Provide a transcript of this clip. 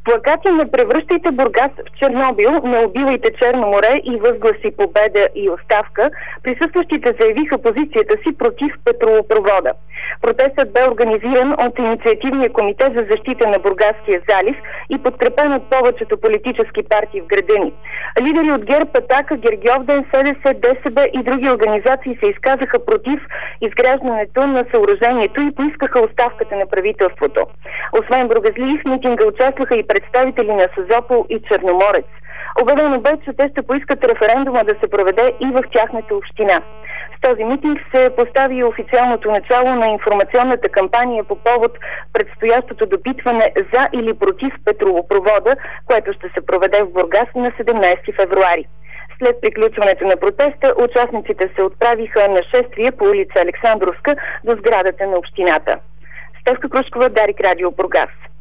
Плакати "Не превръщайте Бургас в Чернобил, не убивайте Черно море" и възгласи "Победа" и "Оставка", присъстващите заявиха позицията си против петролопровода. Протестът бе организиран от Инициативния комитет за защита на Бургаския залив и подкрепен от повечето политически партии в града ни. Лидери от ГЕРБ, Атака, Гергьовден, СДС, ДСБ и други организации се изказаха против изграждането на съоръжението и поискаха оставката на правителството. Освен бургазлии, в митинга участваха и представители на Созопол и Черноморец. Обявено бе, че те ще поискат референдума да се проведе и в тяхната община. С този митинг се постави официалното начало на информационната кампания по повод предстоящото допитване за или против петролопровода, което ще се проведе в Бургас на 17 февруари. След приключването на протеста, участниците се отправиха на шествие по улица Александровска до сградата на общината. Стефка Крушкова, Дарик Радио, Бургас.